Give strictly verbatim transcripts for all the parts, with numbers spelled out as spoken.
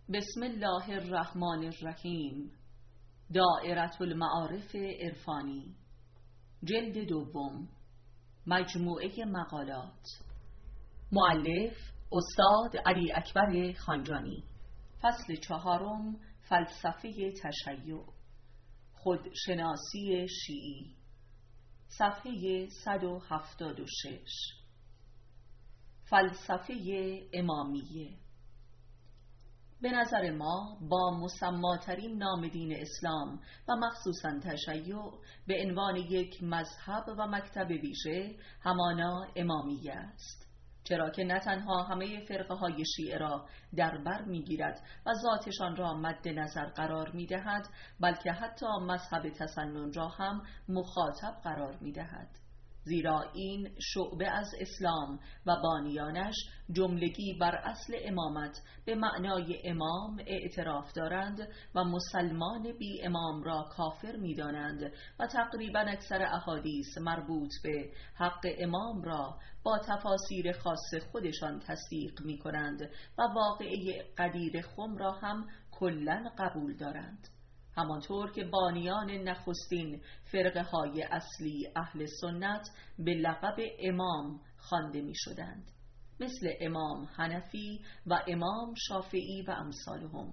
بسم الله الرحمن الرحیم. دائره المعارف عرفانی، جلد دوم، مجموعه مقالات. مؤلف استاد علی اکبر خانجانی. فصل چهارم، فلسفه تشیع، خودشناسی شیعی، صفحه صد و هفتاد و شش. فلسفه امامیه. به نظر ما با مسماترین نام دین اسلام و مخصوصاً تشیع به عنوان یک مذهب و مکتب ویژه همانا امامیه است، چرا که نه تنها همه فرقه های شیعه را در بر می گیرد و ذاتشان را مد نظر قرار می دهد، بلکه حتی مذهب تسنن را هم مخاطب قرار می دهد، زیرا این شعبه از اسلام و بانیانش جملگی بر اصل امامت به معنای امام اعتراف دارند و مسلمان بی امام را کافر می دانند و تقریبا اکثر احادیث مربوط به حق امام را با تفاسیر خاص خودشان تصدیق می کنند و واقعه قدیر خم را هم کلاً قبول دارند، همانطور که بانیان نخستین فرقه های اصلی اهل سنت به لقب امام خوانده می شدند، مثل امام حنفی و امام شافعی و امثالهم.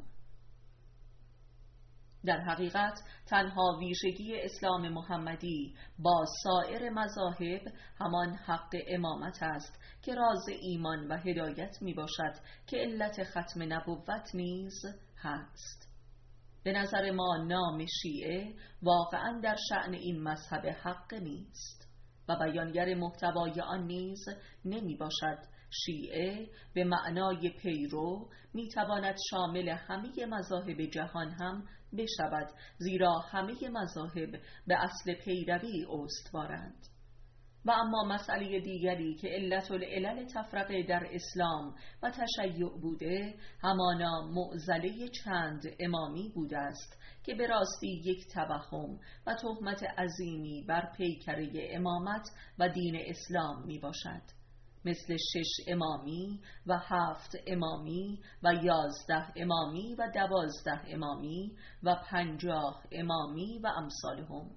در حقیقت تنها ویژگی اسلام محمدی با سایر مذاهب همان حق امامت است که راز ایمان و هدایت می باشد که علت ختم نبوت نیز هست. به نظر ما نام شیعه واقعاً در شأن این مذهب حق نیست و بیانگر محتوای آن نیز نمی باشد. شیعه به معنای پیرو می تواند شامل همه مذاهب جهان هم بشود، زیرا همه مذاهب به اصل پیروی استوارند. و اما مسئله دیگری که علت العلل تفرقه در اسلام و تشیع بوده همانا معضله چند امامی بوده است که به راستی یک توهم و تهمت عظیمی بر پیکره امامت و دین اسلام می باشد، مثل شش امامی و هفت امامی و یازده امامی و دوازده امامی و پنجاه امامی و امثالهم.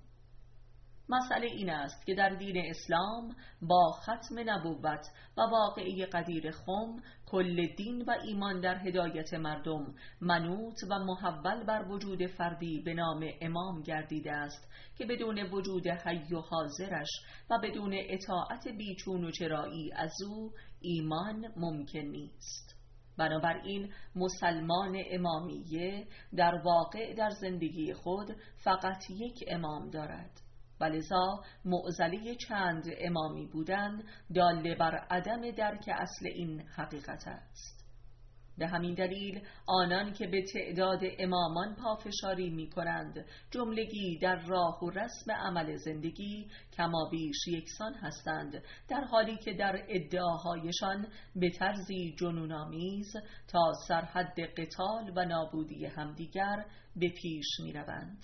مسئله این است که در دین اسلام با ختم نبوت و واقعه قدیر خم کل دین و ایمان در هدایت مردم منوط و محول بر وجود فردی به نام امام گردیده است که بدون وجود حی و حاضرش و بدون اطاعت بیچون و چرایی از او ایمان ممکن نیست. بنابراین مسلمان امامیه در واقع در زندگی خود فقط یک امام دارد و لذا معضله چند امامی بودن دال بر عدم درک اصل این حقیقت است. به همین دلیل آنان که به تعداد امامان پافشاری می کنند جملگی در راه و رسم عمل زندگی کمابیش یکسان هستند، در حالی که در ادعاهایشان به طرزی جنون‌آمیز تا سرحد قتال و نابودی همدیگر به پیش می روند.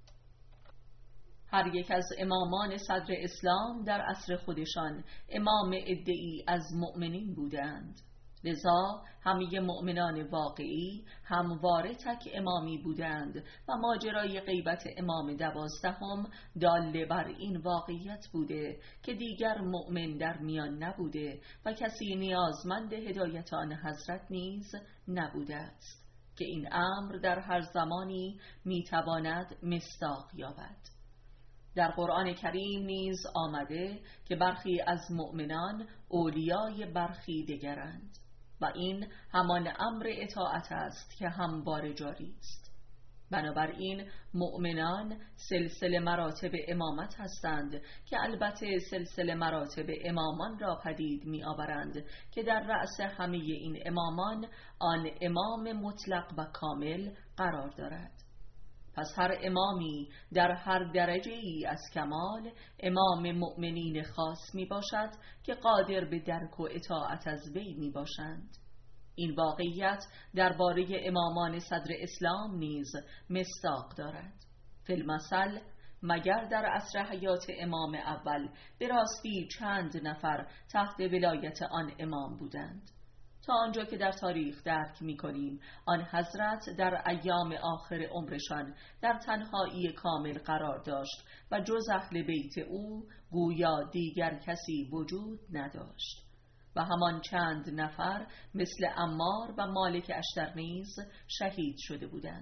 هر یک از امامان صدر اسلام در عصر خودشان امام ادعی از مؤمنین بودند، لذا همه مؤمنان واقعی همواره تک امامی بودند و ماجرای غیبت امام دوازدهم دال بر این واقعیت بوده که دیگر مؤمن در میان نبوده و کسی نیازمند هدایت آن حضرت نیز نبوده است که این امر در هر زمانی میتواند مصداق یابد. در قرآن کریم نیز آمده که برخی از مؤمنان اولیای برخی دگرند و این همان امر اطاعت است که همواره جاری است. بنابراین مؤمنان سلسله مراتب امامت هستند که البته سلسله مراتب امامان را پدید می آورند که در رأس همه این امامان آن امام مطلق و کامل قرار دارد. پس هر امامی در هر درجه ای از کمال امام مؤمنین خاص می باشد که قادر به درک و اطاعت از وی می باشند. این واقعیت درباره امامان صدر اسلام نیز مصداق دارد. فی المثل مگر در عصر حیات امام اول به راستی چند نفر تحت ولایت آن امام بودند؟ تا آنجا که در تاریخ درک می‌کنیم آن حضرت در ایام آخر عمرشان در تنهایی کامل قرار داشت و جز اهل بیت او گویا دیگر کسی وجود نداشت و همان چند نفر مثل عمار و مالک اشتر نیز شهید شده بودند.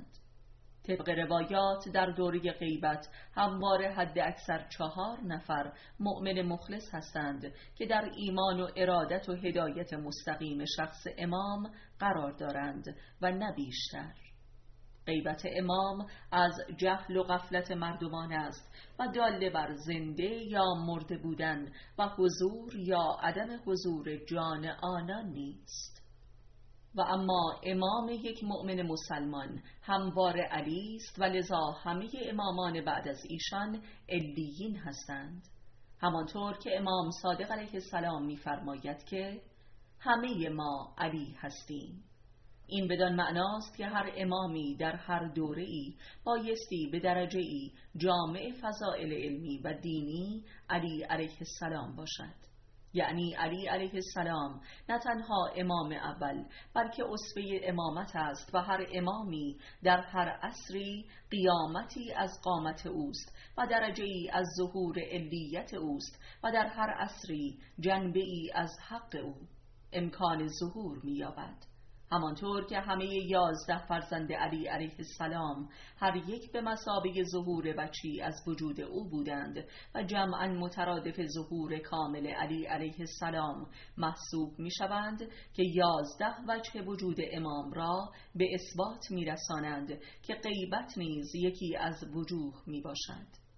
طبق روایات در دوره غیبت همواره حد اکثر چهار نفر مؤمن مخلص هستند که در ایمان و ارادت و هدایت مستقیم شخص امام قرار دارند و نه بیشتر. غیبت امام از جهل و غفلت مردمان است و داله بر زنده یا مرده بودن و حضور یا عدم حضور جان آنان نیست. و اما امام یک مؤمن مسلمان هموار علی است و لذا همه امامان بعد از ایشان علیین هستند، همانطور که امام صادق علیه السلام می‌فرماید که همه ما علی هستیم. این بدان معناست که هر امامی در هر دوره‌ای بایستی به درجه‌ای جامع فضائل علمی و دینی علی علیه السلام باشد. یعنی علی علیه السلام نه تنها امام اول بلکه اسوه امامت است و هر امامی در هر عصری قیامتی از قامت اوست و درجه‌ای از ظهور علیت اوست و در هر عصری جنبه‌ای از حق او امکان ظهور می‌یابد. همانطور که همه یازده فرزند علی علیه السلام هر یک به مثابه ظهور بچی از وجود او بودند و جمعاً مترادف ظهور کامل علی علیه السلام محسوب می شوند که یازده وجه وجود امام را به اثبات می رسانند که غیبت نیز یکی از وجوه می باشد.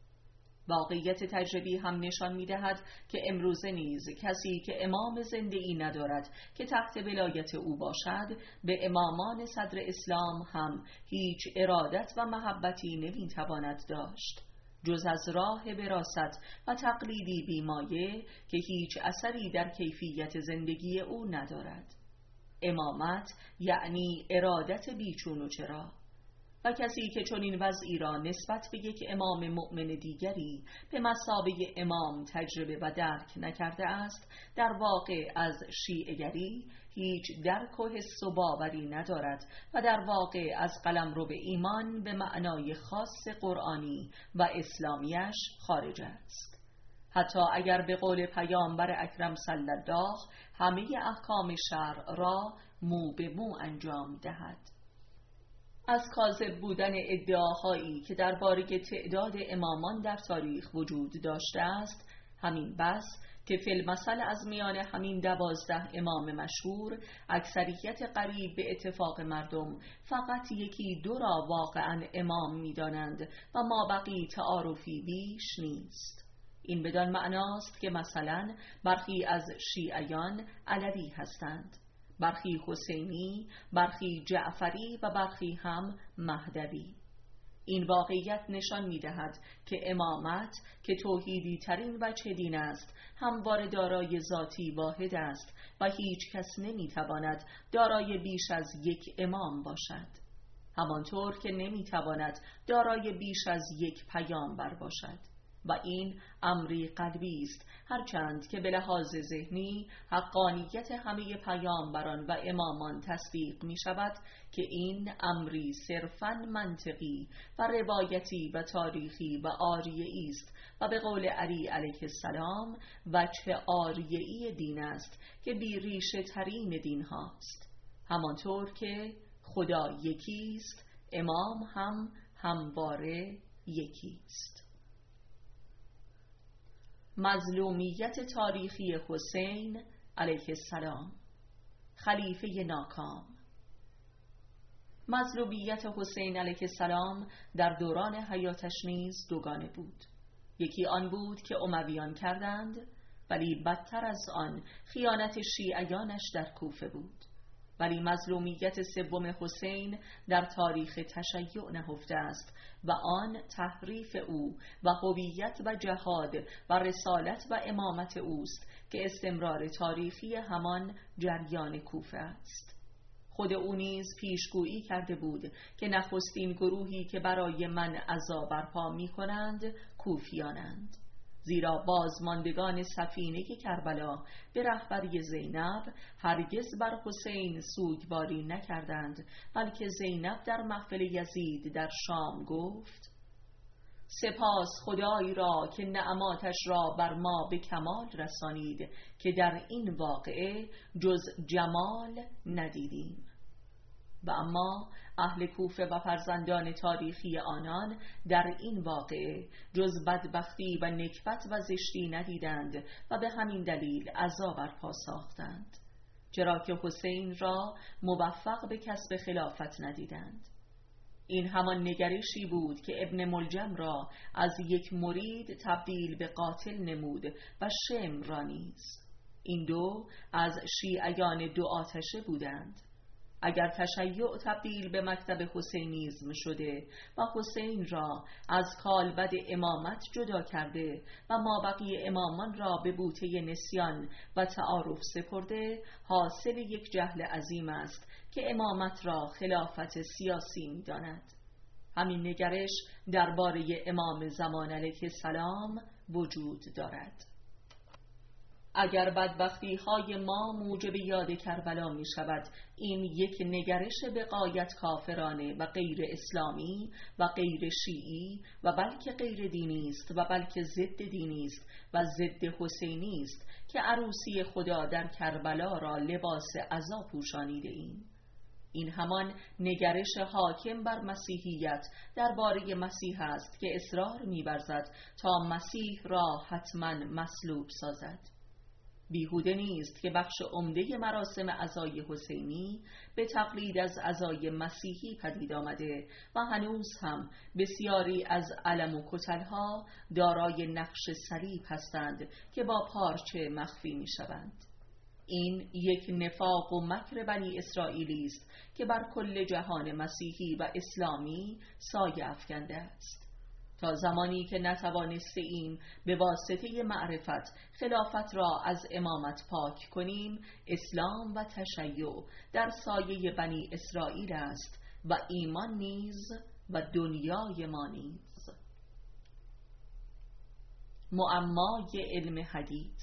واقعیت تجربی هم نشان می‌دهد که امروزه نیز کسی که امام زنده‌ای ندارد که تحت ولایت او باشد به امامان صدر اسلام هم هیچ ارادت و محبتی نمی‌تواند داشت جز از راه وراثت و تقلیدی بیمایه که هیچ اثری در کیفیت زندگی او ندارد. امامت یعنی ارادت بیچون و چرا، و کسی که چنین وضعی را نسبت به یک امام مؤمن دیگری به مثابه امام تجربه و درک نکرده است در واقع از شیعه‌گری هیچ درک و حس و باوری ندارد و در واقع از قلمرو به ایمان به معنای خاص قرآنی و اسلامیش خارج است. حتی اگر به قول پیامبر اکرم صلی الله همه احکام شرع را مو به مو انجام دهد. از کاذب بودن ادعاهایی که درباره تعداد امامان در تاریخ وجود داشته است همین بس که فی المثل از میان همین دوازده امام مشهور اکثریت قریب به اتفاق مردم فقط یکی دو را واقعا امام می دانند و مابقی تعارفی بیش نیست. این بدان معناست که مثلا برخی از شیعیان علوی هستند، برخی حسینی، برخی جعفری و برخی هم مهدوی. این واقعیت نشان می‌دهد که امامت که توحیدی ترین وجه دین است همواره دارای ذاتی واحد است و هیچ کس نمی‌تواند دارای بیش از یک امام باشد، همانطور که نمی‌تواند دارای بیش از یک پیامبر باشد. و این امری قلبی است، هرچند که به لحاظ ذهنی حقانیت همه پیامبران و امامان تصدیق می شود که این امری صرفاً منطقی و روایتی و تاریخی و آریه‌ای است و به قول علی علیه السلام وجه آریه‌ای دین است که بی ریشه ترین دین هاست. همانطور که خدا یکیست، امام هم همواره یکیست. مظلومیت تاریخی حسین علیه السلام، خلیفه ناکام. مظلومیت حسین علیه السلام در دوران حیاتش نیز دوگانه بود. یکی آن بود که امویان کردند، ولی بدتر از آن خیانت شیعیانش در کوفه بود. ولی مظلومیت سوم حسین در تاریخ تشیع نهفته است و آن تحریف او و هویت و جهاد و رسالت و امامت اوست که استمرار تاریخی همان جریان کوفه است. خود او نیز پیشگویی کرده بود که نخستین گروهی که برای من عزا برپا می کنند کوفیانند. زیرا بازماندگان سفینه کربلا به رهبری زینب هرگز بر حسین سوگواری نکردند، بلکه زینب در محفل یزید در شام گفت: سپاس خدای را که نعماتش را بر ما به کمال رسانید که در این واقعه جز جمال ندیدیم. و اما اهل کوفه و فرزندان تاریخی آنان در این واقعه جز بدبختی و نکبت و زشتی ندیدند و به همین دلیل عزا برپا ساختند، چرا که حسین را موفق به کسب خلافت ندیدند. این همان نگرشی بود که ابن ملجم را از یک مرید تبدیل به قاتل نمود و شم را نیز. این دو از شیعیان دو آتشه بودند. اگر تشیع تبدیل به مکتب حسینیزم شده و حسین را از کالبد امامت جدا کرده و مابقی امامان را به بوته نسیان و تعارف سپرده، حاصل یک جهل عظیم است که امامت را خلافت سیاسی می داند. همین نگرش درباره امام زمان علیه السلام وجود دارد. اگر بدبختی های ما موجب یاد کربلا می شود، این یک نگرش به غایت کافرانه و غیر اسلامی و غیر شیعی و بلکه غیر دینی است و بلکه ضد دینی است و ضد حسینی است که عروسی خدا در کربلا را لباس عزا پوشانیده ایم. این همان نگرش حاکم بر مسیحیت درباره مسیح است که اصرار می‌ورزد تا مسیح را حتما مصلوب سازد. بیهوده نیست که بخش عمده مراسم عزای حسینی به تقلید از عزای مسیحی پدید آمده و هنوز هم بسیاری از علم و کتلها دارای نقش صلیب هستند که با پارچه مخفی می شوند. این یک نفاق و مکر بنی اسرائیلی است که بر کل جهان مسیحی و اسلامی سایه افکنده است. تا زمانی که نتوانسته ایم به واسطه معرفت خلافت را از امامت پاک کنیم، اسلام و تشیع در سایه بنی اسرائیل است و ایمان نیز و دنیای ما نیز. معمای علم حدیث.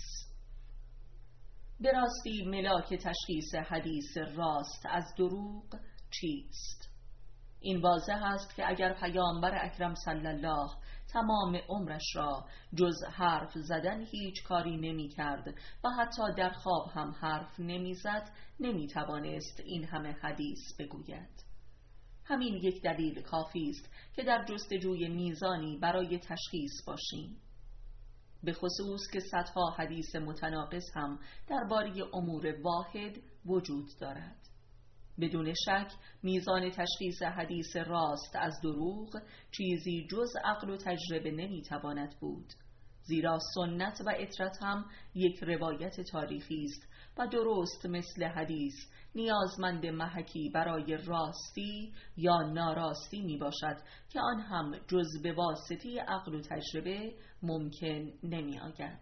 به راستی ملاک تشخیص حدیث راست از دروغ چیست؟ این واضح است که اگر پیامبر اکرم صلی الله تمام عمرش را جز حرف زدن هیچ کاری نمی کرد و حتی در خواب هم حرف نمی زد، نمی توانست این همه حدیث بگوید. همین یک دلیل کافی است که در جستجوی میزانی برای تشخیص باشیم، به خصوص که صدها حدیث متناقض هم درباره امور واحد وجود دارد. بدون شک میزان تشخیص حدیث راست از دروغ چیزی جز عقل و تجربه نمیتواند بود، زیرا سنت و اطرت هم یک روایت تاریخی است و درست مثل حدیث نیازمند محکی برای راستی یا ناراستی می باشد که آن هم جز به واسطه عقل و تجربه ممکن نمی آید.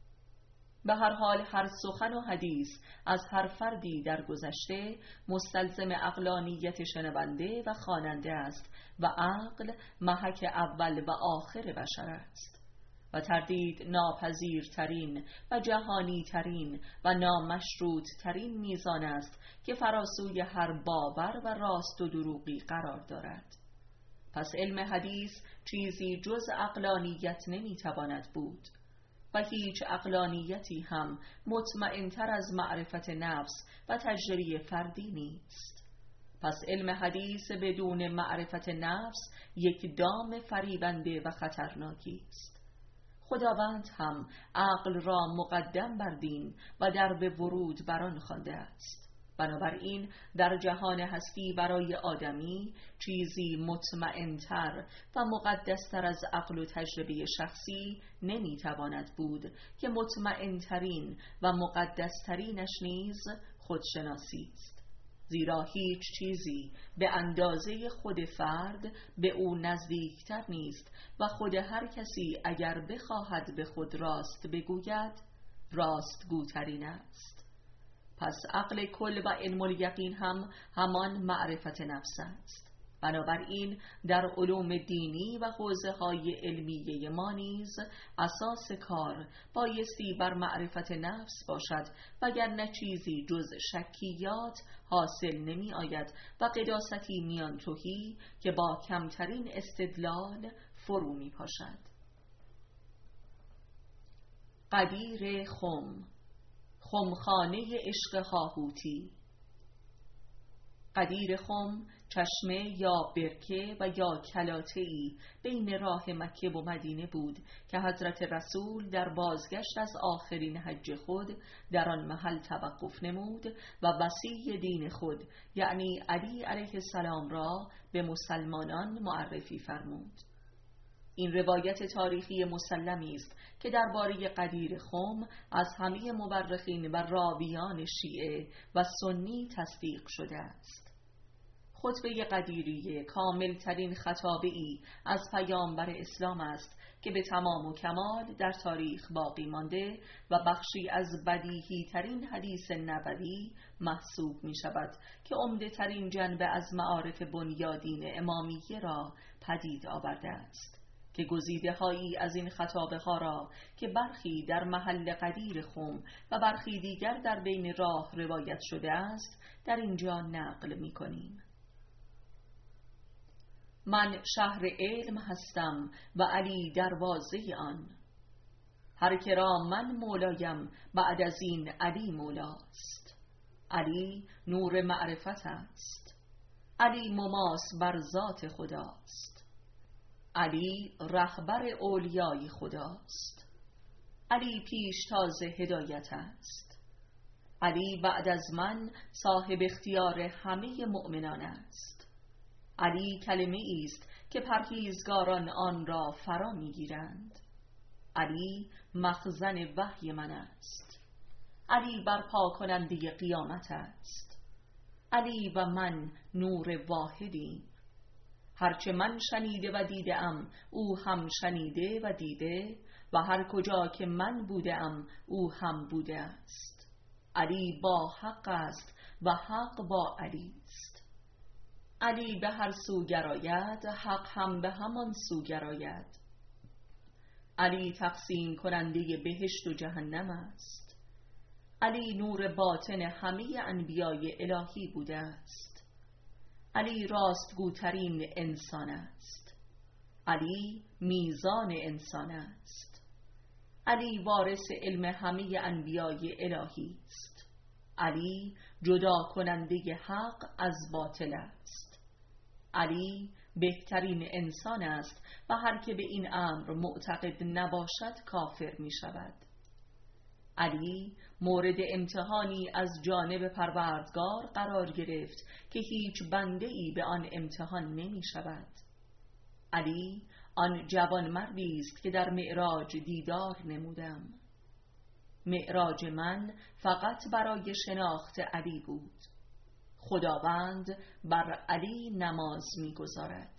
به هر حال هر سخن و حدیث از هر فردی در گذشته مستلزم عقلانیت شنونده و خواننده است و عقل محک اول و آخر بشر است و تردید ناپذیرترین و جهانی ترین و نامشروط ترین میزان است که فراسوی هر باور و راست و دروغی قرار دارد. پس علم حدیث چیزی جز عقلانیت نمیتواند بود و هیچ عقلانیتی هم مطمئن‌تر از معرفت نفس و تجربه فردی نیست. پس علم حدیث بدون معرفت نفس یک دام فریبنده و خطرناکی است. خداوند هم عقل را مقدم بر دین و در به ورود بر آن خوانده است. بنابراین در جهان هستی برای آدمی چیزی مطمئن‌تر و مقدستر از عقل و تجربه شخصی نمیتواند بود که مطمئن‌ترین و مقدسترینش نیز خودشناسی است، زیرا هیچ چیزی به اندازه خود فرد به او نزدیکتر نیست و خود هر کسی اگر بخواهد به خود راست بگوید راست گوترین است. پس عقل کل و علم الیقین هم همان معرفت نفس است. بنابراین در علوم دینی و حوزه‌های علمیه ما نیز اساس کار بایستی بر معرفت نفس باشد، وگرنه چیزی جز شکیات حاصل نمی آید و قداستی میان تهی که با کمترین استدلال فرو می پاشد. قدیر خم، خمخانه عشق هاهوتی. قدیر خم چشمه یا برکه و یا کلاته‌ای بین راه مکه و مدینه بود که حضرت رسول در بازگشت از آخرین حج خود در آن محل توقف نمود و وصی دین خود یعنی علی علیه السلام را به مسلمانان معرفی فرمود. این روایت تاریخی مسلمی است که درباره قدیر خم از همه مورخین و راویان شیعه و سنی تصدیق شده است. خطبه قدیریه کامل ترین خطابه‌ای از پیامبر اسلام است که به تمام و کمال در تاریخ باقی مانده و بخشی از بدیهی ترین حدیث نبوی محسوب می شود که عمده ترین جنبه از معارف بنیادین امامیه را پدید آورده است، که گزیده هایی از این خطابه ها را که برخی در محل قدیر خم و برخی دیگر در بین راه روایت شده است در اینجا نقل می کنیم. من شهر علم هستم و علی دروازه آن. هر که را من مولایم بعد از این علی مولاست. علی نور معرفت است. علی مماس بر ذات خداست. علی رهبر اولیای خداست. علی پیشتاز هدایت است. علی بعد از من صاحب اختیار همه مؤمنان است. علی کلمه است که پرهیزگاران آن را فرا میگیرند. علی مخزن وحی من است. علی برپا کننده قیامت است. علی و من نور واحدیم. هرچه من شنیده و دیده ام او هم شنیده و دیده و هر کجا که من بوده ام او هم بوده است. علی با حق است و حق با علی است. علی به هر سو گراید حق هم به همان سو گراید. علی تقسیم کننده بهشت و جهنم است. علی نور باطن همه انبیای الهی بوده است. علی راستگوترین انسان است. علی میزان انسان است. علی وارث علم همه انبیای الهی است. علی جدا کننده حق از باطل است. علی بهترین انسان است و هر که به این امر معتقد نباشد کافر می شود. علی مورد امتحانی از جانب پروردگار قرار گرفت که هیچ بنده ای به آن امتحان نمی شود. علی آن جوان مردی است که در معراج دیدار نمودم. معراج من فقط برای شناخت علی بود. خداوند بر علی نماز می‌گذارد.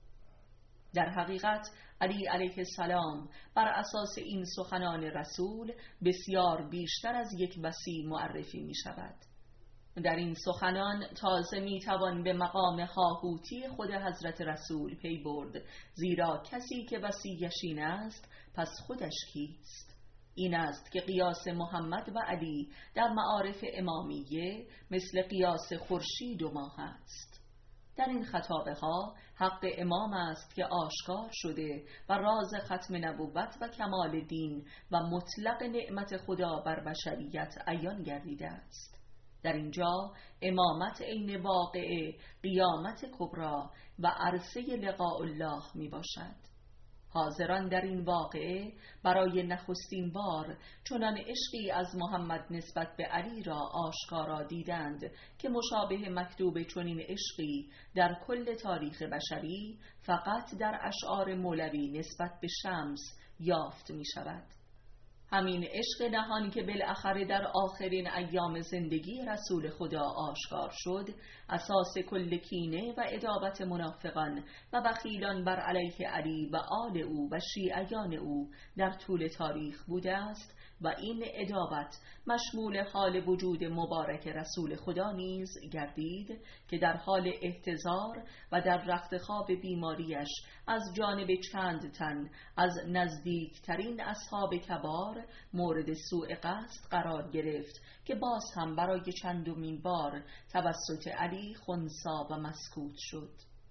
در حقیقت علی علیه السلام بر اساس این سخنان رسول بسیار بیشتر از یک وصی معرفی می شود. در این سخنان تازه می توان به مقام هاهوتی خود حضرت رسول پی برد، زیرا کسی که وصیش این است پس خودش کیست؟ این است که قیاس محمد و علی در معارف امامیه مثل قیاس خورشید و ماه است. در این خطابه ها حق امام است که آشکار شده و راز ختم نبوت و کمال دین و مطلق نعمت خدا بر بشریت عیان گردیده است. در اینجا امامت عین واقعه قیامت کبری و عرصه لقاء الله می باشد. حاضران در این واقعه برای نخستین بار چنان عشقی از محمد نسبت به علی را آشکارا دیدند که مشابه مکتوب چنین عشقی در کل تاریخ بشری فقط در اشعار مولوی نسبت به شمس یافت می شود. همین عشق نهان که بالاخره در آخرین ایام زندگی رسول خدا آشکار شد، اساس کل کینه و عداوت منافقان و بخیلان بر علیه علی و آل او و شیعیان او در طول تاریخ بوده است و این ادابت مشمول حال وجود مبارک رسول خدا نیز گردید که در حال احتضار و در رختخواب بیماریش از جانب چند تن از نزدیکترین اصحاب کبار مورد سوء قصد قرار گرفت که باز هم برای چندمین بار توسط علی خنثی و مسکوت شد.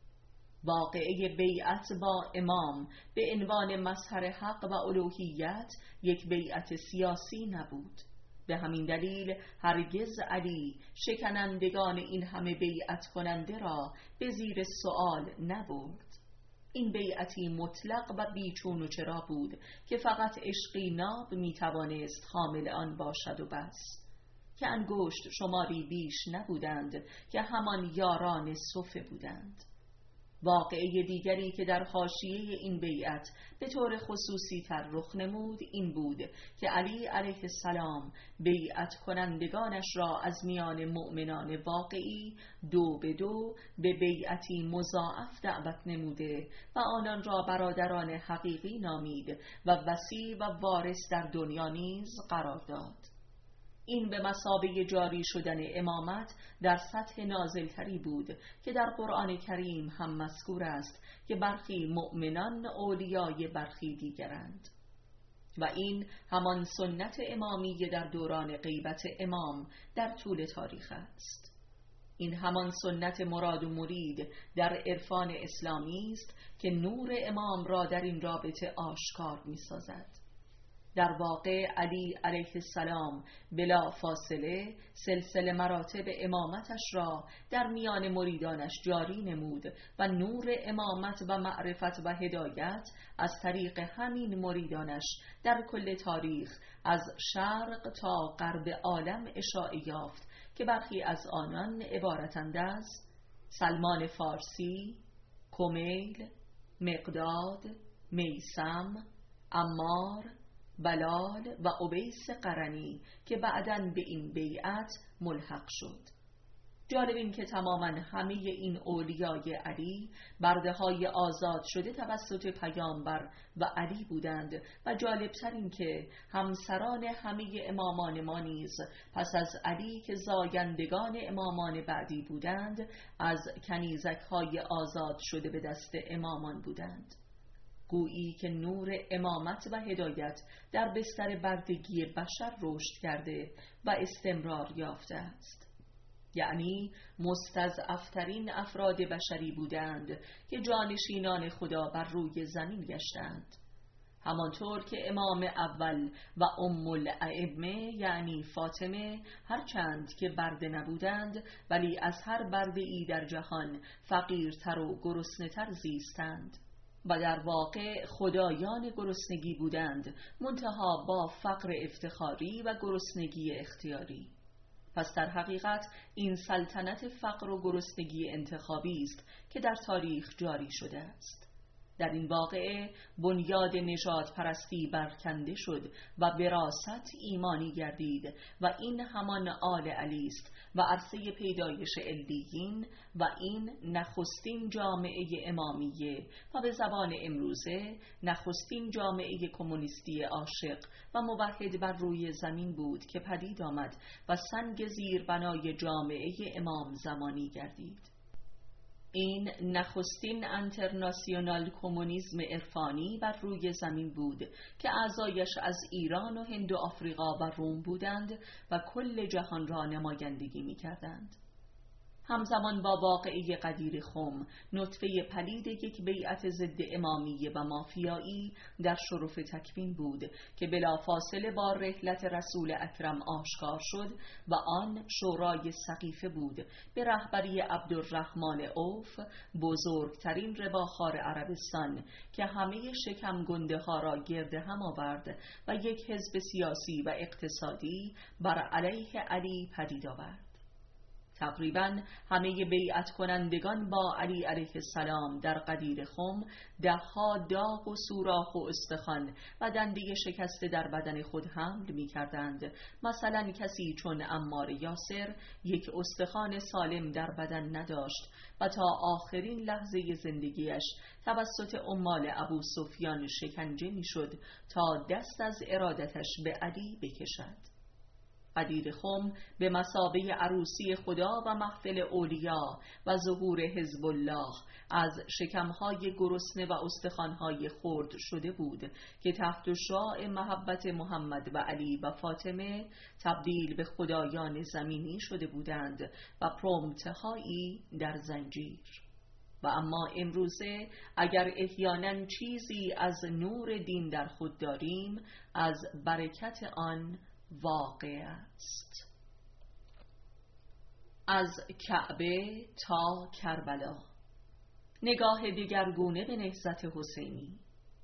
واقعه بیعت با امام به عنوان مظهر حق و الوهیت یک بیعت سیاسی نبود. به همین دلیل هرگز علی شکنندگان این همه بیعت کننده را به زیر سؤال نبرد. این بیعتی مطلق و بیچون و چرا بود که فقط عشقی ناب میتوانست حامل آن باشد و بس، که انگشت شماری بیش نبودند که همان یاران صفه بودند. واقعه دیگری که در حاشیه این بیعت به طور خصوصی تر رخ نمود این بود که علی علیه السلام بیعت کنندگانش را از میان مؤمنان واقعی دو به دو به بیعتی مضاعف دعوت نموده و آنان را برادران حقیقی نامید و وصی و وارث در دنیا نیز قرار داد. این به مثابه جاری شدن امامت در سطح نازلتری بود که در قرآن کریم هم مذکور است که برخی مؤمنان اولیای برخی دیگرند و این همان سنت امامی در دوران غیبت امام در طول تاریخ است. این همان سنت مراد و مرید در عرفان اسلامی است که نور امام را در این رابطه آشکار می سازد. در واقع علی علیه السلام بلا فاصله سلسله مراتب امامتش را در میان مریدانش جاری نمود و نور امامت و معرفت و هدایت از طریق همین مریدانش در کل تاریخ از شرق تا غرب عالم اشاعه یافت که برخی از آنان عبارتند از سلمان فارسی، کمیل، مقداد، میثم، عمار، بلال و اویس قرنی که بعداً به این بیعت ملحق شد. جالب این که تماماً همه این اولیای علی برده‌های آزاد شده توسط پیامبر و علی بودند و جالبتر این که همسران همه امامان ما نیز پس از علی که زایندگان امامان بعدی بودند از کنیزک‌های آزاد شده به دست امامان بودند. گویی که نور امامت و هدایت در بستر بردگی بشر رشد کرده و استمرار یافته است. یعنی مستضعفترین افراد بشری بودند که جانشینان خدا بر روی زمین گشتند، همانطور که امام اول و ام الائمه یعنی فاطمه هرچند که برده نبودند ولی از هر برده ای در جهان فقیرتر و گرسنه‌تر زیستند و در واقع خدایان گرسنگی بودند، منتها با فقر افتخاری و گرسنگی اختیاری. پس در حقیقت این سلطنت فقر و گرسنگی انتخابی است که در تاریخ جاری شده است. در این واقعه بنیاد نژاد پرستی برکنده شد و وراثت ایمانی گردید و این همان آل علی است و عرصه پیدایش علیین و این نخستین جامعه امامیه و به زبان امروزه نخستین جامعه کمونیستی عاشق و موحد بر روی زمین بود که پدید آمد و سنگ زیربنای جامعه امام زمانی گردید. این نخستین انترناسیونال کمونیسم عرفانی بر روی زمین بود که اعضایش از ایران و هند و آفریقا و روم بودند و کل جهان را نمایندگی می کردند. همزمان با واقعه قدیر خم، نطفه پلید یک بیعت ضد امامیه و مافیایی در شرف تکوین بود که بلافاصله با رحلت رسول اکرم آشکار شد و آن شورای سقیفه بود به رهبری عبدالرحمن عوف، بزرگترین رباخوار عربستان که همه شکم گنده ها را گرد هم آورد و یک حزب سیاسی و اقتصادی بر علیه علی پدید آورد. تقریباً همه بیعت کنندگان با علی علیه السلام در غدیر خم دهها داغ و سوراخ و استخوان و دنده شکسته در بدن خود حمل می کردند. مثلا کسی چون عمار یاسر یک استخوان سالم در بدن نداشت و تا آخرین لحظه زندگیش توسط عمال ابو سفیان شکنجه می شد تا دست از ارادتش به علی بکشد. غدیر خم به مثابه عروسی خدا و محفل اولیا و ظهور حزب الله از شکمهای گرسنه و استخوانهای خرد شده بود که تحت شعاع محبت محمد و علی و فاطمه تبدیل به خدایان زمینی شده بودند و پرومتهایی در زنجیر. و اما امروزه اگر احیانا چیزی از نور دین در خود داریم، از برکت آن واقع است. از کعبه تا کربلا، نگاه دگرگونه به نهضت حسینی.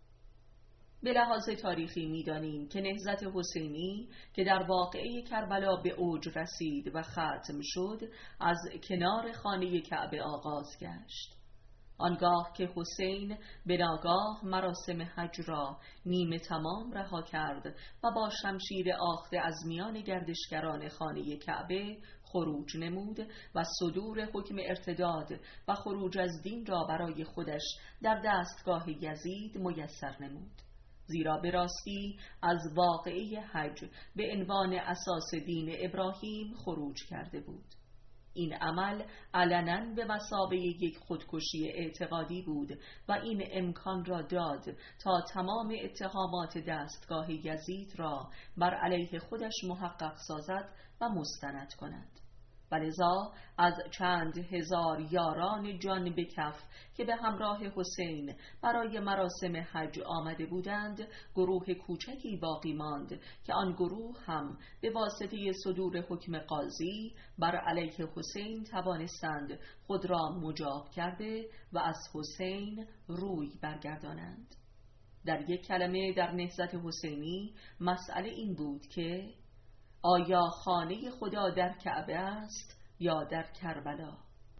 به لحاظ تاریخی می‌دانیم که نهضت حسینی که در واقعه کربلا به اوج رسید و ختم شد، از کنار خانه کعبه آغاز گشت. آنگاه که حسین به ناگاه مراسم حج را نیمه تمام رها کرد و با شمشیر آخته از میان گردشگران خانه کعبه خروج نمود و صدور حکم ارتداد و خروج از دین را برای خودش در دستگاه یزید میسر نمود. زیرا به راستی از واقعه حج به عنوان اساس دین ابراهیم خروج کرده بود. این عمل علناً به مثابه یک خودکشی اعتقادی بود و این امکان را داد تا تمام اتهامات دستگاه یزید را بر علیه خودش محقق سازد و مستند کند. ولذا از چند هزار یاران جان به کف که به همراه حسین برای مراسم حج آمده بودند، گروه کوچکی باقی ماند که آن گروه هم به واسطه صدور حکم قاضی بر علیه حسین توانستند خود را مجاب کرده و از حسین روی برگردانند. در یک کلمه در نهضت حسینی مسئله این بود که آیا خانه خدا در کعبه است یا در کربلا؟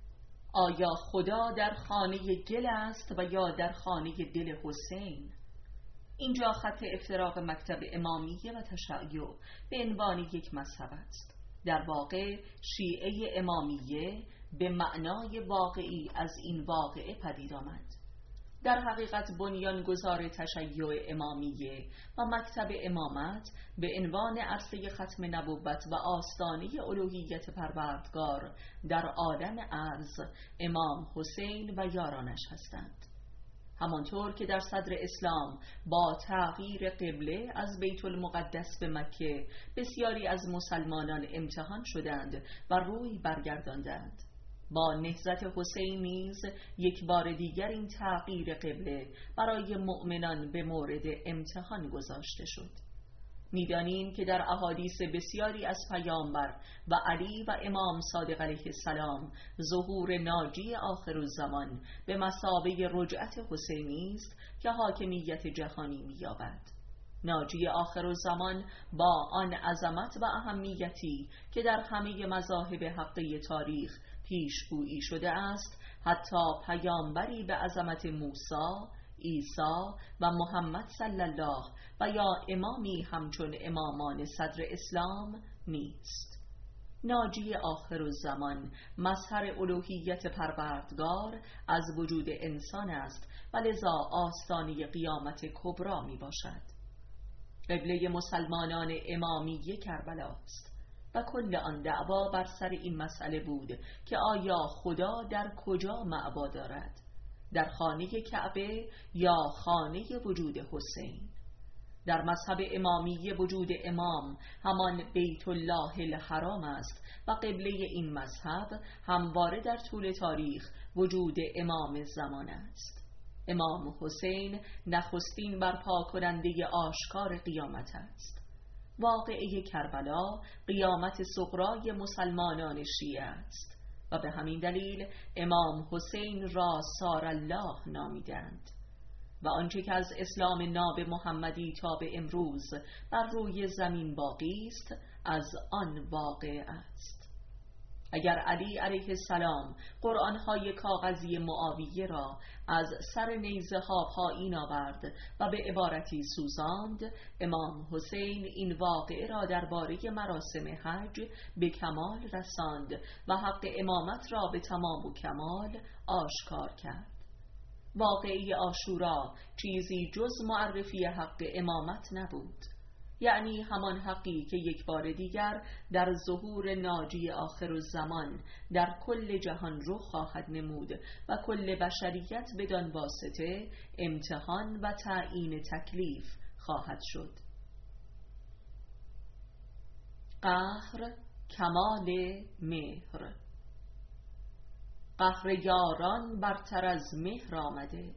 آیا خدا در خانه گل است و یا در خانه دل حسین؟ اینجا خط افتراق مکتب امامیه و تشیع به عنوان یک مذهب است. در واقع شیعه امامیه به معنای واقعی از این واقعه پدید آمد. در حقیقت بنیانگذار تشیع امامیه و مکتب امامت به عنوان عرصه ختم نبوت و آستانه الوهیت پروردگار در عالم ارض امام حسین و یارانش هستند. همانطور که در صدر اسلام با تغییر قبله از بیت المقدس به مکه بسیاری از مسلمانان امتحان شدند و روی برگرداندند، با نهضت حسین نیز یک بار دیگر این تغییر قبله برای مؤمنان به مورد امتحان گذاشته شد. می‌دانیم که در احادیث بسیاری از پیامبر و علی و امام صادق علیه السلام ظهور ناجی آخرالزمان به مثابه رجعت حسینی است که حاکمیت جهانی می‌یابد. ناجی آخرالزمان با آن عظمت و اهمیتی که در همه مذاهب حقه تاریخ پیشگویی شده است، حتی پیامبری به عظمت موسی، عیسی و محمد صلی الله و یا امامی همچون امامان صدر اسلام نیست. ناجی آخرالزمان مظهر الوهیت پروردگار از وجود انسان است و لذا آستانه قیامت کبری می باشد. قبله مسلمانان امامیه کربلا است و کل آن دعوا بر سر این مسئله بود که آیا خدا در کجا معبا دارد، در خانه کعبه یا خانه وجود حسین؟ در مذهب امامیه وجود امام همان بیت الله الحرام است و قبله این مذهب همواره در طول تاریخ وجود امام زمان است. امام حسین نخستین برپا کننده آشکار قیامت است. واقعه کربلا قیامت صغرای مسلمانان شیعه است و به همین دلیل امام حسین را سار الله نامیدند و آنچه که از اسلام ناب محمدی تا به امروز بر روی زمین باقی است از آن واقع است. اگر علی علیه السلام قرآن‌های کاغذی معاویه را از سر نیزه ها پایین آورد و به عبارتی سوزاند، امام حسین این واقعه را درباره مراسم حج به کمال رساند و حق امامت را به تمام و کمال آشکار کرد. واقعه عاشورا چیزی جز معرفی حق امامت نبود، یعنی همان حقی که یک بار دیگر در ظهور ناجی آخرالزمان در کل جهان رخ خواهد نمود و کل بشریت بدان واسطه امتحان و تعیین تکلیف خواهد شد. قهر، کمال مهر. قهر یاران برتر از مهر آمده.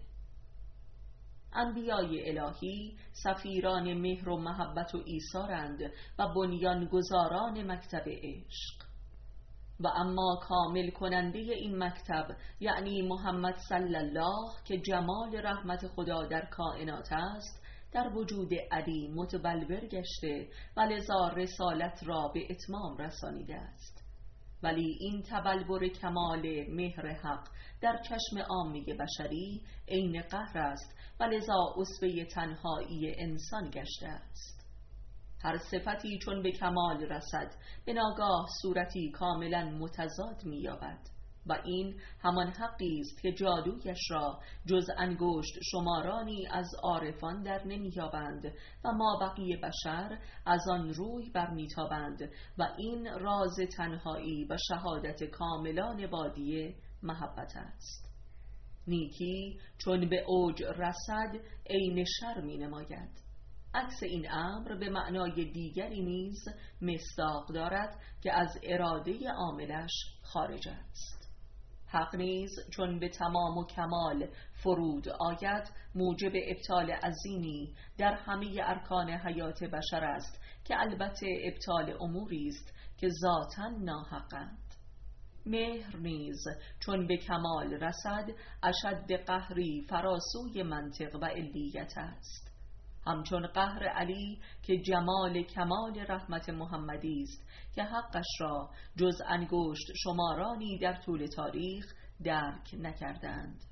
انبیای الهی سفیران مهر و محبت و ایثارند و بنیانگذاران مکتب عشق، و اما کامل کننده این مکتب یعنی محمد صلی الله که جمال رحمت خدا در کائنات است، در وجود علی متبلور گشته و لذا رسالت را به اتمام رسانیده است. ولی این تبلور کمال مهر حق در چشم عامه بشری عین قهر است و لذا اسوه تنهایی انسان گشته است. هر صفتی چون به کمال رسد به ناگاه صورتی کاملا متضاد می‌یابد و این همان حقی است که جادویش را جز انگشت شمارانی از عارفان در نمی‌یابند و ما بقیه بشر از آن روی برمیتابند و این راز تنهایی و شهادت کاملان بادیه محبت است. نیکی چون به اوج رسد عین شر می نماید. عکس این امر به معنای دیگری نیز مصداق دارد که از اراده عاملش خارج است. حق نیز چون به تمام و کمال فرود آید موجب ابطال عظیمی در همه ارکان حیات بشر است که البته ابطال اموری است که ذاتاً ناحقند. مهر نیز چون به کمال رسد اشد قهری فراسوی منطق و علیت است، همچون قهر علی که جمال کمال رحمت محمدی است که حقش را جز انگشت شمارانی در طول تاریخ درک نکردند.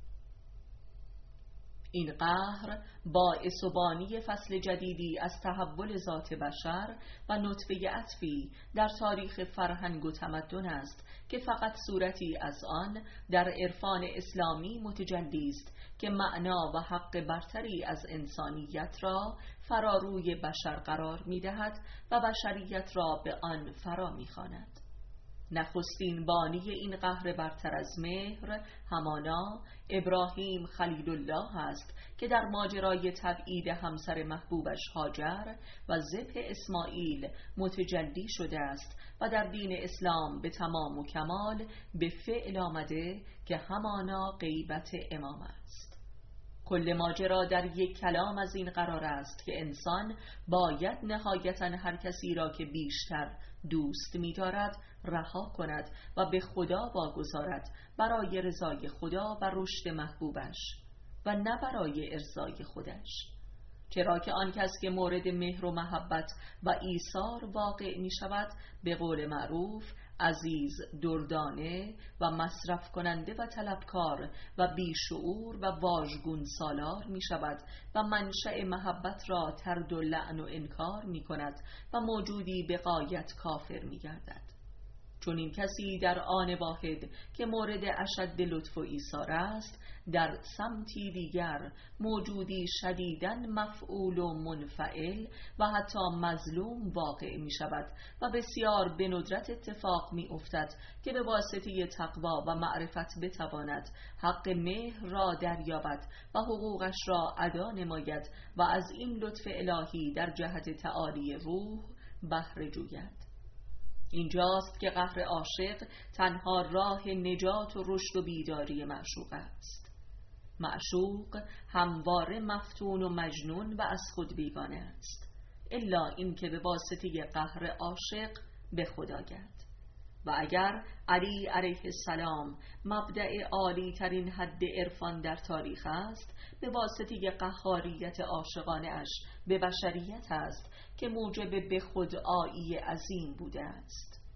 این قهر باعث و بانی فصل جدیدی از تحول ذات بشر و نطفه عطفی در تاریخ فرهنگ و تمدن است که فقط صورتی از آن در عرفان اسلامی متجلی است که معنا و حق برتری از انسانیت را فراروی بشر قرار می دهد و بشریت را به آن فرا می خواند. نخستین بانی این قهر برتر از مهر همانا ابراهیم خلیل الله است که در ماجرای تبعید همسر محبوبش هاجر و ذبح اسماعیل متجلی شده است و در دین اسلام به تمام و کمال به فعل آمده که همانا غیبت امام است. کل ماجرا در یک کلام از این قرار است که انسان باید نهایتاً هر کسی را که بیشتر دوست می دارد رها کند و به خدا واگذارد برای رضای خدا و رشد محبوبش و نه برای ارضای خودش، چرا که آن کس که مورد مهر و محبت و ایثار واقع می شود به قول معروف عزیز دردانه و مصرف کننده و طلبکار و بیشعور و واژگون سالار می شود و منشأ محبت را طرد و لعن و انکار می کند و موجودی به غایت کافر می گردد. چون این کسی در آن واحد که مورد اشد لطف و ایثار است در سمتی دیگر موجودی شدیداً مفعول و منفعل و حتی مظلوم واقع می شود و بسیار به ندرت اتفاق می افتد که به واسطه تقوا و معرفت بتواند حق مهر را دریابد و حقوقش را ادا نماید و از این لطف الهی در جهت تعالی روح بهره جوید. اینجاست که قهر عاشق تنها راه نجات و رشد و بیداری معشوق است. معشوق همواره مفتون و مجنون و از خود بیگانه است، الا این که به واسطه قهر عاشق به خدا گرد. و اگر علی علیه السلام مبدأ عالی ترین حد عرفان در تاریخ است، به واسطه قهاریت عاشقانه اش به بشریت است که موجب به خودآیی عظیم بوده است.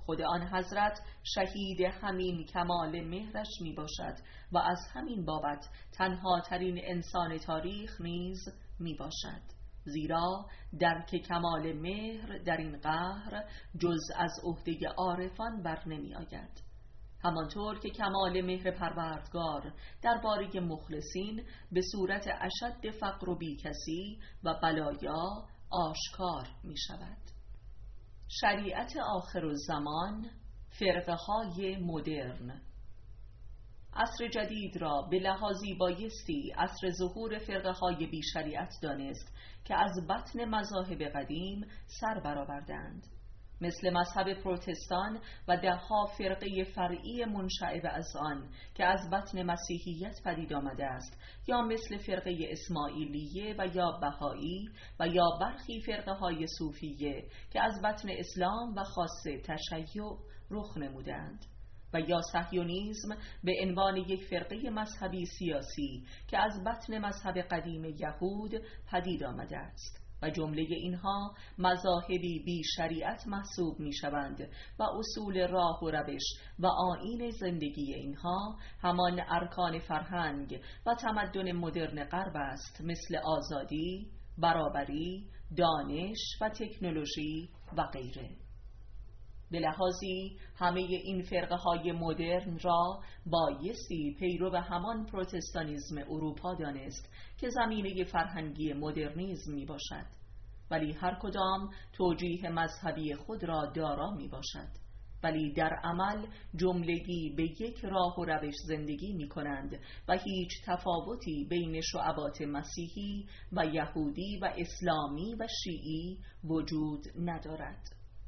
خود آن حضرت شهید همین کمال مهرش می باشد و از همین بابت تنها ترین انسان تاریخ نیز می باشد، زیرا درک کمال مهر در این قهر جز از عهده عارفان بر نمی آید. همانطور که کمال مهر پروردگار درباره مخلصین به صورت اشد فقر و بیکسی و بلایا آشکار می شود. شریعت آخرالزمان، فرقه های مدرن. عصر جدید را به لحاظی بایستی عصر ظهور فرقه های بی شریعت دانست که از بطن مذاهب قدیم سر برآوردند، مثل مذهب پروتستان و دهها فرقه فرعی منشعب از آن که از بطن مسیحیت پدید آمده است، یا مثل فرقه اسماعیلیه و یا بهایی و یا برخی فرقه های صوفیه که از بطن اسلام و خاصه تشیع رخ نمودند، و یا صهیونیسم به عنوان یک فرقه مذهبی سیاسی که از بطن مذهب قدیم یهود پدید آمده است، و جمله اینها مذاهبی بی شریعت محسوب می شوند و اصول راه و روش و آیین زندگی اینها همان ارکان فرهنگ و تمدن مدرن غرب است، مثل آزادی، برابری، دانش و تکنولوژی و غیره. به لحاظی همه این فرقه های مدرن را بایستی پیرو همان پروتستانیسم اروپا دانست که زمینه فرهنگی مدرنیسم می باشد، ولی هر کدام توجیه مذهبی خود را دارا می باشد، ولی در عمل جملگی به یک راه و روش زندگی می کنند و هیچ تفاوتی بین شعبات مسیحی و یهودی و اسلامی و شیعی وجود ندارد.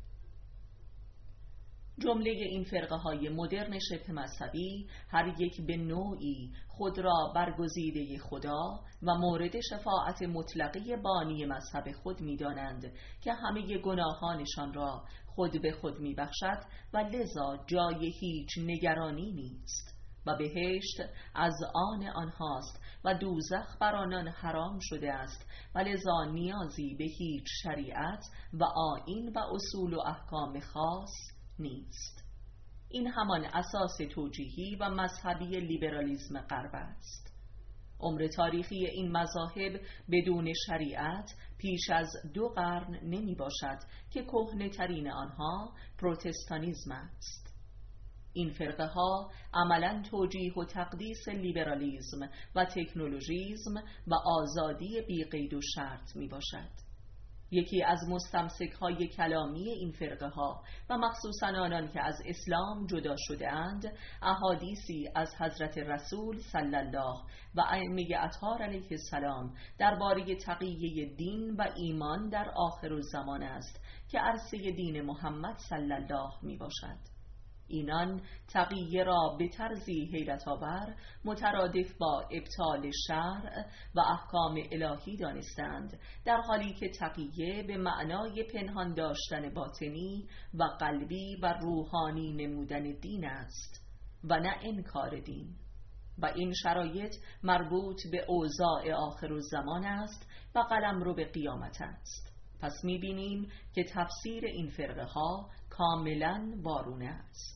جمله این فرقه های مدرن شبه مذهبی هر یک به نوعی خود را برگزیده خدا و مورد شفاعت مطلقه بانی مذهب خود می دانند که همه گناهانشان را خود به خود می بخشد و لذا جای هیچ نگرانی نیست و بهشت از آن آنهاست و دوزخ بر آنان حرام شده است و لذا نیازی به هیچ شریعت و آیین و اصول و احکام خاص نیست. این همان اساس توجیهی و مذهبی لیبرالیسم غرب است. عمر تاریخی این مذاهب بدون شریعت پیش از دو قرن نمی باشد که کهنه ترین آنها پروتستانیسم است. این فرقه ها عملاً توجیه و تقدیس لیبرالیسم و تکنولوژیسم و آزادی بی قید و شرط می باشد. یکی از مستمسک های کلامی این فرقه ها و مخصوصاً آنان که از اسلام جدا شده اند احادیثی از حضرت رسول صلی الله و ائمه اطهار علیه السلام درباره تقیه دین و ایمان در آخرالزمان است که عرصه دین محمد صلی الله می باشد. اینان تقیه را به طرزی حیرت آور مترادف با ابطال شرع و احکام الهی دانستند، در حالی که تقیه به معنای پنهان داشتن باطنی و قلبی و روحانی نمودن دین است و نه انکار دین، و این شرایط مربوط به اوضاع آخرالزمان است و قلمرو به قیامت است. پس می‌بینیم که تفسیر این فرقه ها کاملاً وارونه است.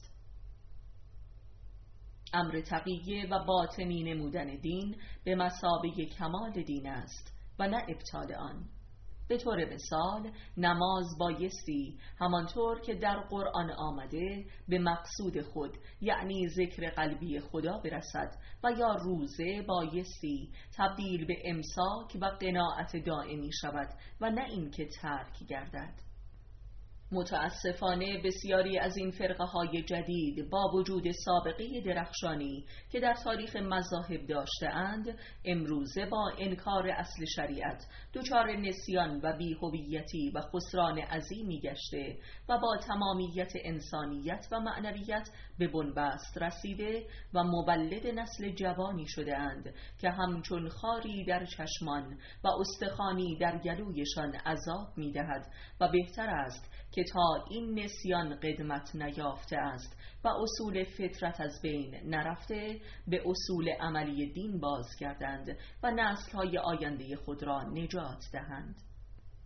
امر تقیه و باطنی نمودن دین به مثابه کمال دین است و نه ابطال آن. به طور مثال نماز بایستی همانطور که در قرآن آمده به مقصود خود یعنی ذکر قلبی خدا برسد و یا روزه بایستی تبدیل به امساک و قناعت دائمی شود و نه اینکه ترک گردد. متاسفانه بسیاری از این فرقه های جدید با وجود سابقه درخشانی که در تاریخ مذاهب داشته اند امروزه با انکار اصل شریعت دچار نسیان و بی‌هویتی و خسران عظیمی گشته و با تمامیت انسانیت و معنویت به بنبست رسیده و مولد نسل جوانی شده اند که همچون خاری در چشمان و استخوانی در گلویشان عذاب می دهد و بهتر است که تا این نسیان قدمت نیافته است و اصول فطرت از بین نرفته به اصول عملی دین بازگردند و نسل‌های آینده خود را نجات دهند.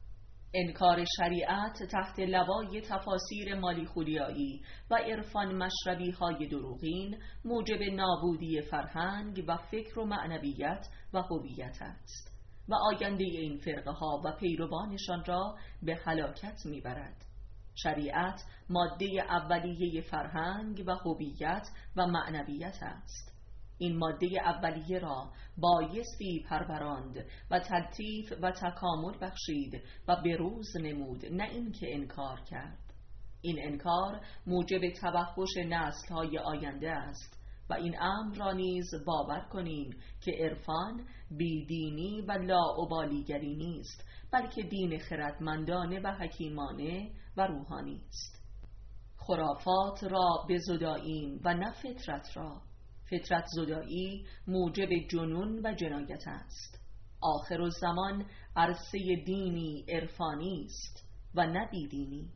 انکار شریعت تحت لوای تفاسیر مالیخولیایی و عرفان مشربی های دروغین موجب نابودی فرهنگ و فکر و معنویت و هویت است و آینده این فرقه ها و پیروانشان را به هلاکت میبرد. شریعت ماده اولیه فرهنگ و هویت و معنویت است. این ماده اولیه را بایستی پروراند و تلطیف و تکامل بخشید و بروز نمود، نه اینکه انکار کرد. این انکار موجب توحش نسل‌های آینده است و این امر را نیز باور کنیم که عرفان بیدینی و لاابالیگری نیست، بلکه دین خردمندانه و حکیمانه و روحانی است. خرافات را بزداییم و نه فطرت را. فطرت زدایی موجب جنون و جنایت است. آخر الزمان عرصه دینی عرفانی است و نه بیدینی.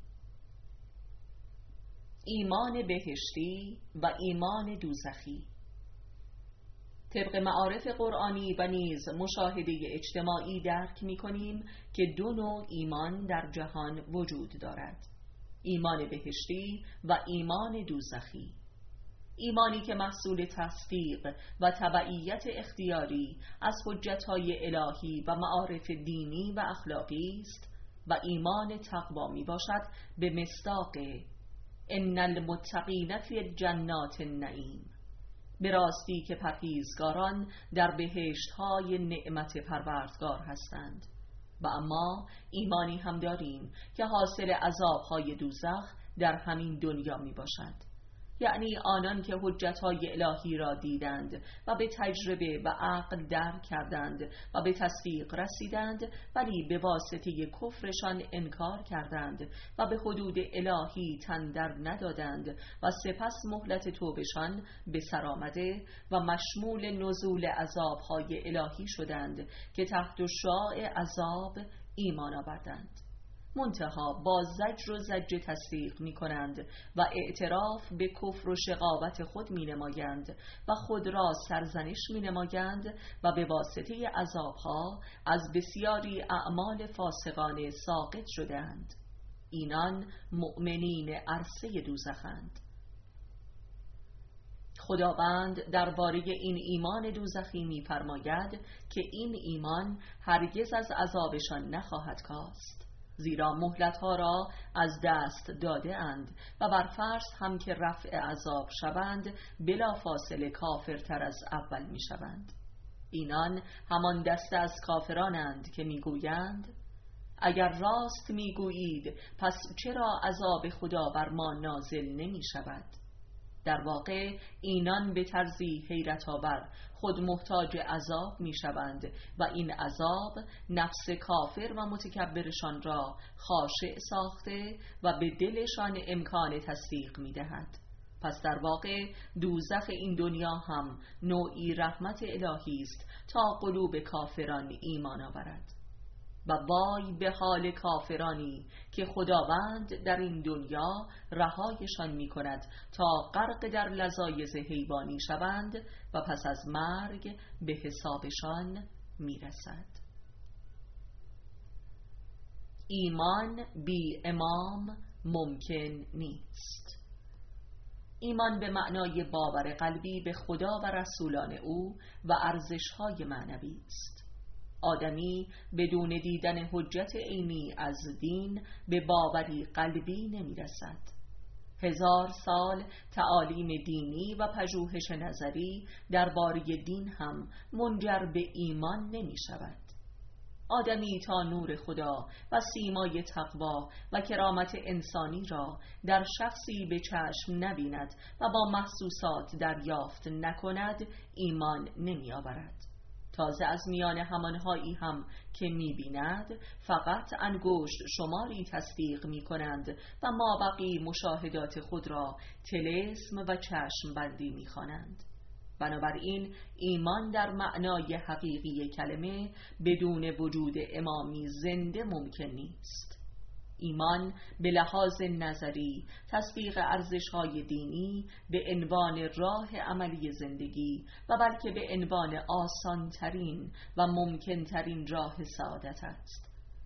ایمان بهشتی و ایمان دوزخی. طبق معارف قرآنی و نیز مشاهده اجتماعی درک می کنیم که دو نوع ایمان در جهان وجود دارد: ایمان بهشتی و ایمان دوزخی. ایمانی که محصول تصدیق و تبعیت اختیاری از حجتهای الهی و معارف دینی و اخلاقی است و ایمان تقوا می باشد به مصداق ان المتقین فی جنات النعیم، به راستی که پرهیزگاران در بهشت‌های نعمت پروردگار هستند. و اما ایمانی هم داریم که حاصل عذاب‌های دوزخ در همین دنیا می باشد، یعنی آنان که حجت‌های الهی را دیدند و به تجربه و عقل درک کردند و به تصدیق رسیدند، ولی به واسطه کفرشان انکار کردند و به حدود الهی تن در ندادند و سپس مهلت توبهشان به سر آمده و مشمول نزول عذاب‌های الهی شدند که تحت شعاع عذاب ایمان آوردند. منتها با زجر و زجر تصدیق می کنند و اعتراف به کفر و شقاوت خود می نمایند و خود را سرزنش می نمایند و به واسطه عذابها از بسیاری اعمال فاسقانه ساقط شدند. اینان مؤمنین عرصه دوزخند. خداوند درباره این ایمان دوزخی می فرماید که این ایمان هرگز از عذابشان نخواهد کاست، زیرا مهلت‌ها را از دست داده اند و بر فرض هم که رفع عذاب شوند بلا فاصله کافرتر از اول می شوند. اینان همان دسته از کافرانند که می گویند اگر راست می گویید پس چرا عذاب خدا بر ما نازل نمی شود؟ در واقع اینان به طرزی حیرت آور خود محتاج عذاب می شوند و این عذاب نفس کافر و متکبرشان را خاشع ساخته و به دلشان امکان تصدیق می دهد. پس در واقع دوزخ این دنیا هم نوعی رحمت الهی است تا قلوب کافران ایمان آورد. و وای به حال کافرانی که خداوند در این دنیا رهایشان می کند تا غرق در لذایذ حیوانی شوند و پس از مرگ به حسابشان می رسد. ایمان بی امام ممکن نیست. ایمان به معنای باور قلبی به خدا و رسولان او و ارزش‌های معنوی است. آدمی بدون دیدن حجت عینی از دین به باوری قلبی نمی رسد. هزار سال تعالیم دینی و پژوهش نظری درباره دین هم منجر به ایمان نمی شود. آدمی تا نور خدا و سیمای تقوا و کرامت انسانی را در شخصی به چشم نبیند و با محسوسات دریافت نکند ایمان نمی آورد. تازه از میان همانهایی هم که می‌بیند فقط انگشت شماری تصدیق می‌کنند و مابقی مشاهدات خود را طلسم و چشم بندی می‌خوانند. بنابراین ایمان در معنای حقیقی کلمه بدون وجود امامی زنده ممکن نیست. ایمان به لحاظ نظری تصدیق ارزش‌های دینی به عنوان راه عملی زندگی و بلکه به عنوان آسان‌ترین و ممکن‌ترین راه سعادت است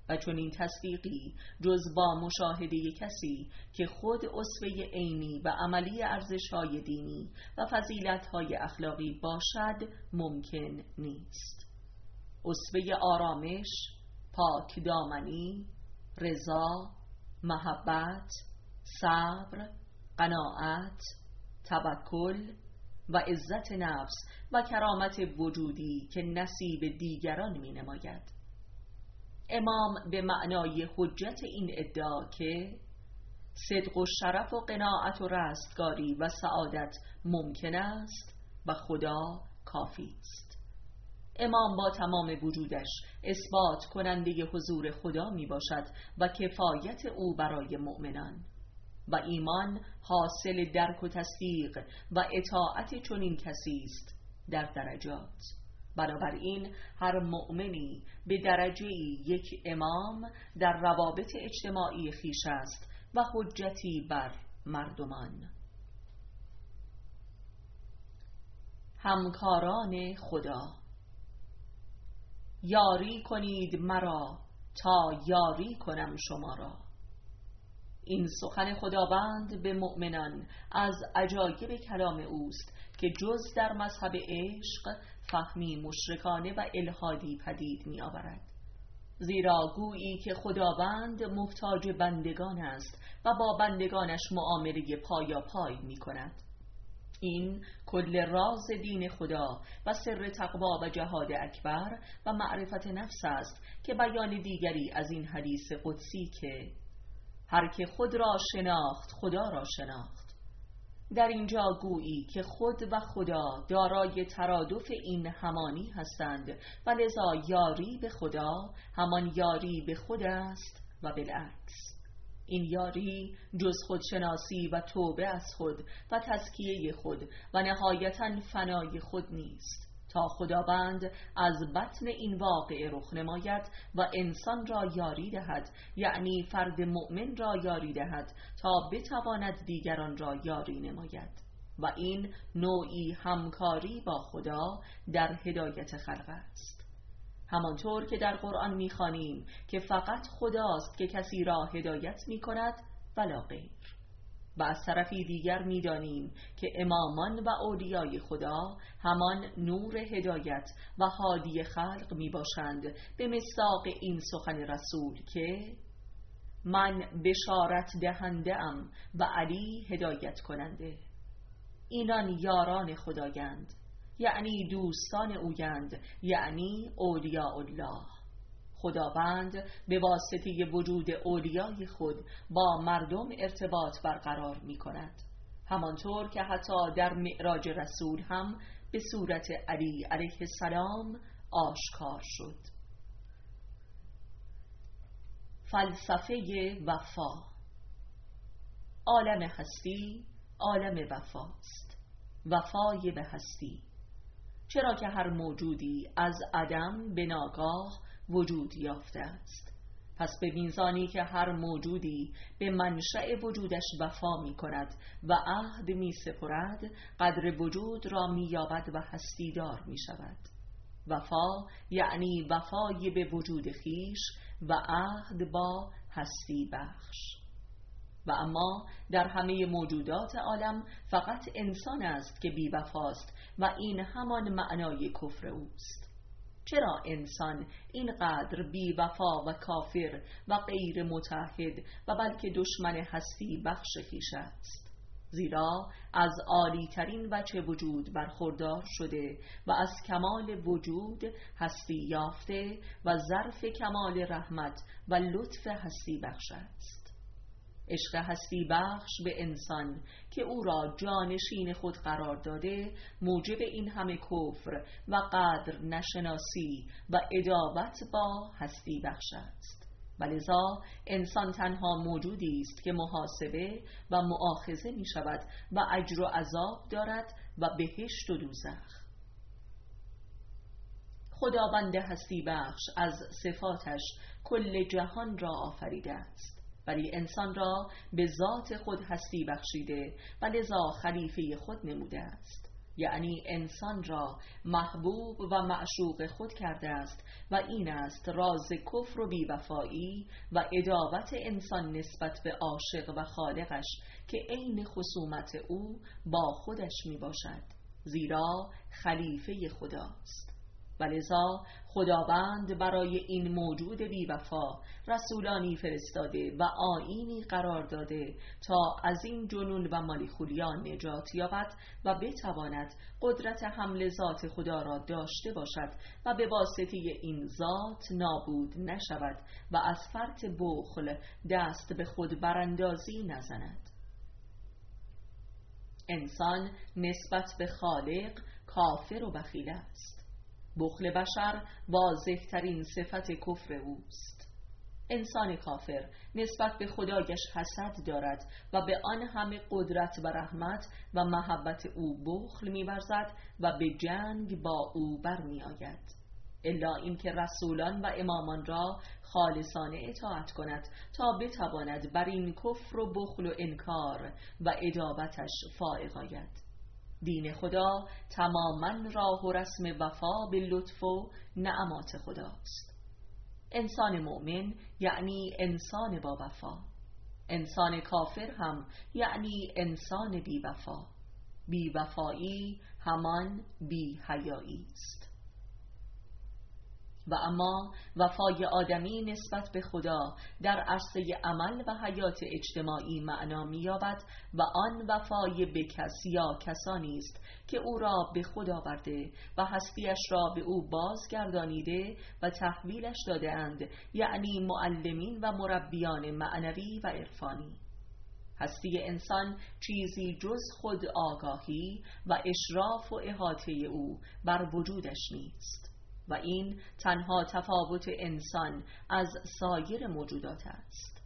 و چون این تصدیقی جز با مشاهده کسی که خود اسوه عینی و عملی ارزش‌های دینی و فضیلت‌های اخلاقی باشد ممکن نیست. اسوه آرامش، پاک دامنی، رضا، محبت، صبر، قناعت، توکل و عزت نفس و کرامت وجودی که نصیب دیگران می نماید. امام به معنای حجت این ادعا که صدق و شرف و قناعت و رستگاری و سعادت ممکن است و خدا کافی است. امام با تمام وجودش اثبات کننده حضور خدا می باشد و کفایت او برای مؤمنان و ایمان حاصل درک و تصدیق و اطاعت چنین کسی است در درجات. بنابراین هر مؤمنی به درجه یک امام در روابط اجتماعی خویش است و حجتی بر مردمان. همکاران خدا. یاری کنید مرا تا یاری کنم شما را. این سخن خداوند به مؤمنان از عجایب کلام اوست که جز در مذهب عشق فهمی مشرکانه و الحادی پدید می آورد. زیرا گویی که خداوند محتاج بندگان است و با بندگانش معامله پایا پای می کند. این کل راز دین خدا و سر تقوا و جهاد اکبر و معرفت نفس است که بیان دیگری از این حدیث قدسی که هر که خود را شناخت خدا را شناخت، در اینجا گویی که خود و خدا دارای ترادف این همانی هستند و لذا یاری به خدا همان یاری به خود است و بالعکس. این یاری جز خودشناسی و توبه از خود و تزکیه خود و نهایتاً فنای خود نیست تا خداوند از بطن این واقعه رخ نماید و انسان را یاری دهد، یعنی فرد مؤمن را یاری دهد تا بتواند دیگران را یاری نماید و این نوعی همکاری با خدا در هدایت خلق است. همانطور که در قرآن می‌خوانیم که فقط خداست که کسی را هدایت می‌کند ولا غیر، و از طرفی دیگر می‌دانیم که امامان و اولیای خدا همان نور هدایت و هادی خلق میباشند، به مصداق این سخن رسول که من بشارت دهنده ام و علی هدایت کننده. اینان یاران خدایند، یعنی دوستان اویند، یعنی اولیاء الله. خداوند به واسطه وجود اولیای خود با مردم ارتباط برقرار می کند، همانطور که حتی در معراج رسول هم به صورت علی علیه السلام آشکار شد. فلسفه وفا. عالم هستی عالم وفاست، وفای به هستی، چرا که هر موجودی از عدم به ناگاه وجود یافته است. پس به میزانی که هر موجودی به منشأ وجودش وفا می کند و عهد می سپرد، قدر وجود را می یابد و هستی دار می شود. وفا یعنی وفای به وجود خیش و عهد با هستی بخش. و اما در همه موجودات عالم فقط انسان است که بی وفاست و این همان معنای کفر اوست. چرا انسان اینقدر بی وفا و کافر و غیر متحد و بلکه دشمن هستی بخش خویش است؟ زیرا از عالی ترین وجه وجود برخوردار شده و از کمال وجود هستی یافته و ظرف کمال رحمت و لطف هستی بخش است. عشق هستی بخش به انسان که او را جانشین خود قرار داده موجب این همه کفر و قدر نشناسی و عداوت با هستی بخش است. ولذا انسان تنها موجودی است که محاسبه و مؤاخذه می شود و اجر و عذاب دارد و بهشت و دوزخ. خداوند هستی بخش از صفاتش کل جهان را آفریده است، ولی انسان را به ذات خود هستی بخشیده و لذا خلیفه خود نموده است، یعنی انسان را محبوب و معشوق خود کرده است و این است راز کفر و بیوفایی و عداوت انسان نسبت به عاشق و خالقش که عین خصومت او با خودش می باشد، زیرا خلیفه خداست. ولذا خداوند برای این موجود بی‌وفا رسولانی فرستاده و آیینی قرار داده تا از این جنون و مالیخولیان نجات یابد و بتواند قدرت حمل ذات خدا را داشته باشد و به واسطه این ذات نابود نشود و از فرط بخل دست به خود براندازی نزند. انسان نسبت به خالق کافر و بخیل است. بخل بشر واضح ترین صفت کفر اوست. انسان کافر نسبت به خدایش حسد دارد و به آن همه قدرت و رحمت و محبت او بخل می‌ورزد و به جنگ با او برمی آید، الا اینکه رسولان و امامان را خالصانه اطاعت کند تا بتواند بر این کفر و بخل و انکار و عداوتش فائق آید. دین خدا تماماً راه و رسم وفا به لطف و نعمات خداست. انسان مؤمن یعنی انسان با وفا، انسان کافر هم یعنی انسان بی وفا. بی وفایی همان بی حیایی است. و اما وفای آدمی نسبت به خدا در عرصه عمل و حیات اجتماعی معنا می‌یابد و آن وفای به کس یا کسانی است که او را به خود آورده و هستیش را به او بازگردانیده و تحویلش داده اند، یعنی معلمین و مربیان معنوی و عرفانی. هستی انسان چیزی جز خود آگاهی و اشراف و احاطه او بر وجودش نیست و این تنها تفاوت انسان از سایر موجودات است.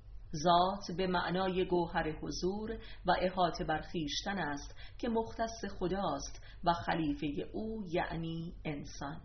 ذات به معنای گوهر حضور و احاطه بر خویشتن است که مختص خداست و خلیفه او یعنی انسان.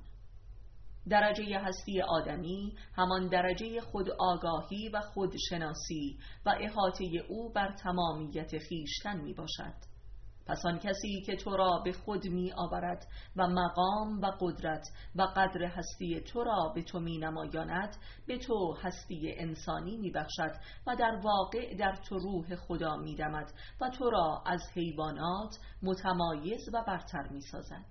درجه هستی آدمی همان درجه خود آگاهی و خودشناسی و احاطه او بر تمامیت خویشتن می باشد. پس آن کسی که تو را به خود می آورد و مقام و قدرت و قدر هستی تو را به تو می نمایاند، به تو هستی انسانی می بخشد و در واقع در تو روح خدا می دمد و تو را از حیوانات متمایز و برتر می سازد.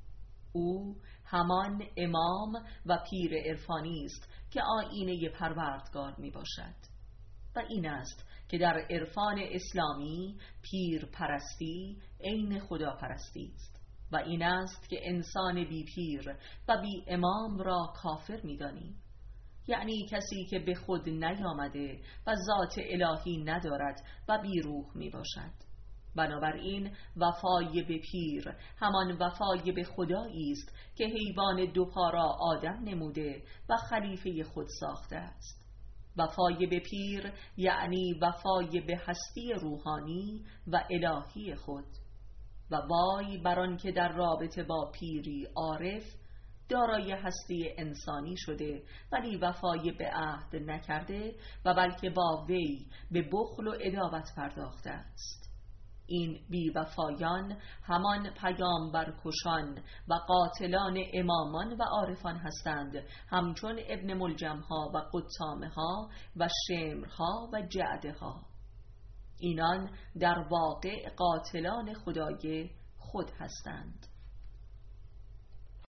او همان امام و پیر عرفانی است که آیینه پروردگار می باشد و این است که در عرفان اسلامی پیر پرستی عین خدا پرستی است و این است که انسان بی پیر و بی امام را کافر می دانیم، یعنی کسی که به خود نیامده و ذات الهی ندارد و بی روح می باشد. بنابراین وفای به پیر همان وفای به خدایی است که حیوان دوپا را آدم نموده و خلیفه خود ساخته است. وفای به پیر یعنی وفای به هستی روحانی و الهی خود. و وای بر آن که در رابطه با پیری عارف دارای هستی انسانی شده ولی وفای به عهد نکرده و بلکه با وی به بخل و عداوت پرداخته است. این بی‌وفایان همان پیامبرکشان و قاتلان امامان و عارفان هستند، همچون ابن ملجمها و قطامها و شمرها و جعدها. اینان در واقع قاتلان خدای خود هستند.